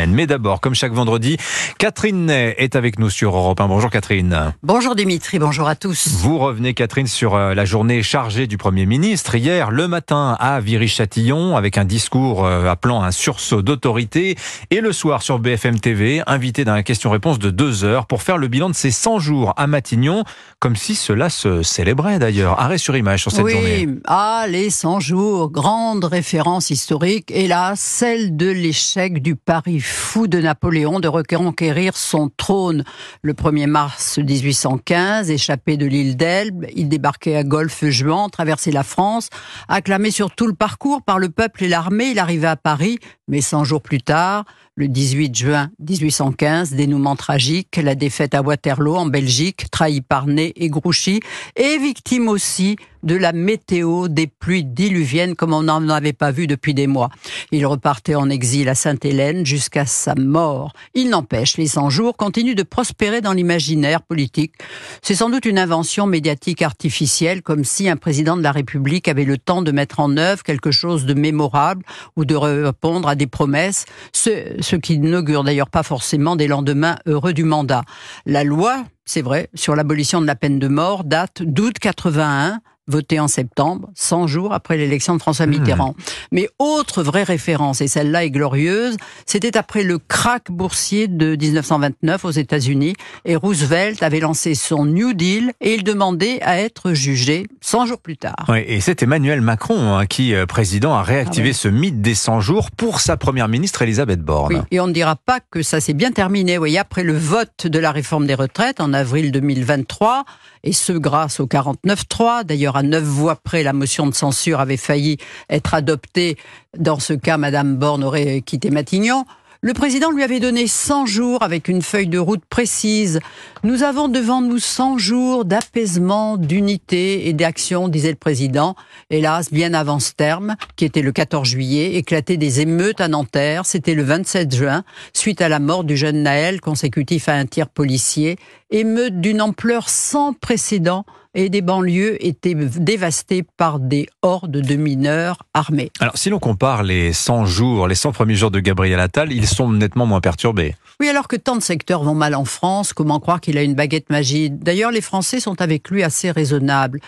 semaine. Mais d'abord, comme chaque vendredi, Catherine Ney est avec nous sur Europe 1. Bonjour Catherine. Bonjour Dimitri, bonjour à tous. Vous revenez Catherine sur la journée chargée du Premier ministre. Hier, le matin à Viry-Châtillon, avec un discours appelant à un sursaut d'autorité. Et le soir sur BFM TV, invité dans la question-réponse de 2 heures pour faire le bilan de ses 100 jours à Matignon, comme si cela se célébrait d'ailleurs. Arrêt sur image sur cette journée. Oui, les 100 jours, grande référence historique, hélas, celle de l'échec du pari fou de Napoléon de reconquérir son trône. Le 1er mars 1815, échappé de l'île d'Elbe, il débarquait à Golfe-Juan, traversait la France, acclamé sur tout le parcours par le peuple et l'armée, il arrivait à Paris, mais 100 jours plus tard, le 18 juin 1815, dénouement tragique, la défaite à Waterloo en Belgique, trahi par Ney et Grouchy, et victime aussi de la météo, des pluies diluviennes comme on n'en avait pas vu depuis des mois. Il repartait en exil à Sainte-Hélène jusqu'à sa mort. Il n'empêche, les 100 jours continuent de prospérer dans l'imaginaire politique. C'est sans doute une invention médiatique artificielle, comme si un président de la République avait le temps de mettre en œuvre quelque chose de mémorable ou de répondre à des promesses, ce qui n'augure d'ailleurs pas forcément des lendemains heureux du mandat. La loi, c'est vrai, sur l'abolition de la peine de mort date d'août 81, votée en septembre, 100 jours après l'élection de François Mitterrand. Mais autre vraie référence, et celle-là est glorieuse, c'était après le krach boursier de 1929 aux États-Unis, et Roosevelt avait lancé son New Deal, et il demandait à être jugé 100 jours plus tard. Oui, et c'est Emmanuel Macron qui, président, a réactivé ce mythe des 100 jours pour sa première ministre Elisabeth Borne. Oui, et on ne dira pas que ça s'est bien terminé. Oui, après le vote de la réforme des retraites en avril 2023, et ce grâce au 49.3, d'ailleurs à 9 voix près, la motion de censure avait failli être adoptée. Dans ce cas, Madame Borne aurait quitté Matignon. Le président lui avait donné 100 jours avec une feuille de route précise. Nous avons devant nous 100 jours d'apaisement, d'unité et d'action, disait le président. Hélas, bien avant ce terme, qui était le 14 juillet, éclataient des émeutes à Nanterre. C'était le 27 juin, suite à la mort du jeune Naël, consécutif à un tir policier. Émeute d'une ampleur sans précédent, et des banlieues étaient dévastées par des hordes de mineurs armés. Alors, si l'on compare les 100 jours, les 100 premiers jours de Gabriel Attal, ils sont nettement moins perturbés. Oui, alors que tant de secteurs vont mal en France, comment croire qu'il a une baguette magique? D'ailleurs, les Français sont avec lui assez raisonnables.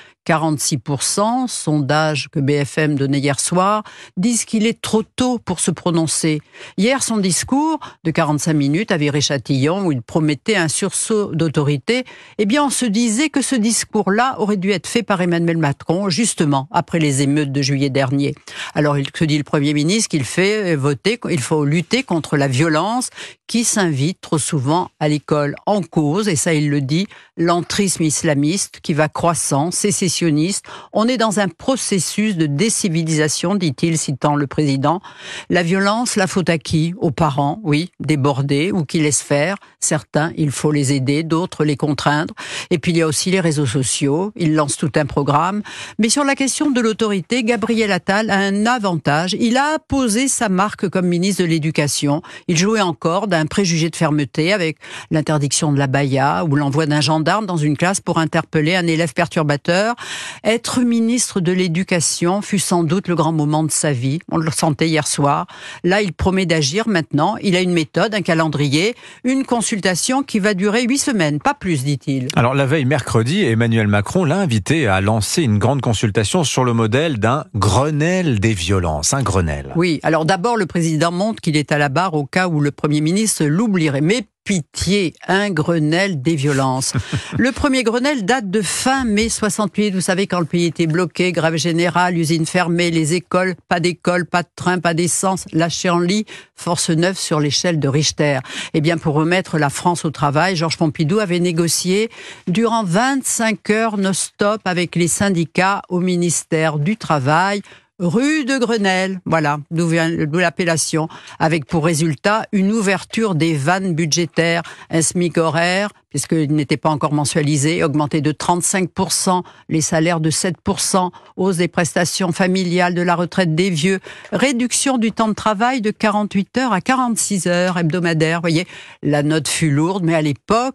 46%, sondage que BFM donnait hier soir, disent qu'il est trop tôt pour se prononcer. Hier, son discours de 45 minutes à Viry-Châtillon, où il promettait un sursaut d'autorité, eh bien, on se disait que ce discours-là aurait dû être fait par Emmanuel Macron, justement, après les émeutes de juillet dernier. Alors, que dit le Premier ministre? Qu'il fait voter, il faut lutter contre la violence qui s'invite trop souvent à l'école. En cause, et ça il le dit, l'entrisme islamiste qui va croissant, sécessionniste. On est dans un processus de décivilisation, dit-il, citant le président. La violence, la faute à qui? Aux parents, oui, débordés ou qui laissent faire. Certains, il faut les aider, d'autres les contraindre. Et puis il y a aussi les réseaux sociaux, ils lancent tout un programme. Mais sur la question de l'autorité, Gabriel Attal a un avantage. Il a posé sa marque comme ministre de l'Éducation. Il jouait encore d'un préjugé de fermeté avec l'interdiction de la baya ou l'envoi d'un gendarme dans une classe pour interpeller un élève perturbateur. Être ministre de l'Éducation fut sans doute le grand moment de sa vie. On le sentait hier soir. Là, il promet d'agir maintenant. Il a une méthode, un calendrier, une consultation qui va durer 8 semaines, pas plus, dit-il. Alors la veille mercredi, Emmanuel Macron l'a invité à lancer une grande consultation sur le modèle d'un Grenelle des violences, un Grenelle. Oui, alors d'abord le président montre qu'il est à la barre au cas où le Premier ministre l'oublierait. Mais pitié, un Grenelle des violences. Le premier Grenelle date de fin mai 68. Vous savez, quand le pays était bloqué, grève générale, usines fermées, les écoles, pas d'école, pas de train, pas d'essence, lâché en lit, force neuve sur l'échelle de Richter. Eh bien, pour remettre la France au travail, Georges Pompidou avait négocié durant 25 heures non-stop avec les syndicats au ministère du Travail, rue de Grenelle, voilà, d'où l'appellation, avec pour résultat une ouverture des vannes budgétaires, un SMIC horaire, puisqu'il n'était pas encore mensualisé, augmenté de 35%, les salaires de 7%, hausse des prestations familiales, de la retraite des vieux, réduction du temps de travail de 48 heures à 46 heures hebdomadaires. Vous voyez, la note fut lourde, mais à l'époque,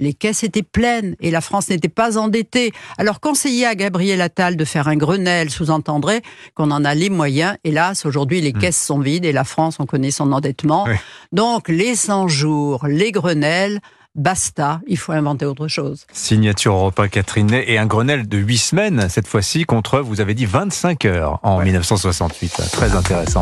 les caisses étaient pleines et la France n'était pas endettée. Alors conseiller à Gabriel Attal de faire un Grenelle sous-entendrait qu'on en a les moyens. Hélas, aujourd'hui, les caisses sont vides et la France, on connaît son endettement. Oui. Donc les 100 jours, les Grenelles, basta, il faut inventer autre chose. Signature Europe 1, Catherine Ney, et un Grenelle de 8 semaines, cette fois-ci, contre, vous avez dit, 25 heures en 1968. Très intéressant.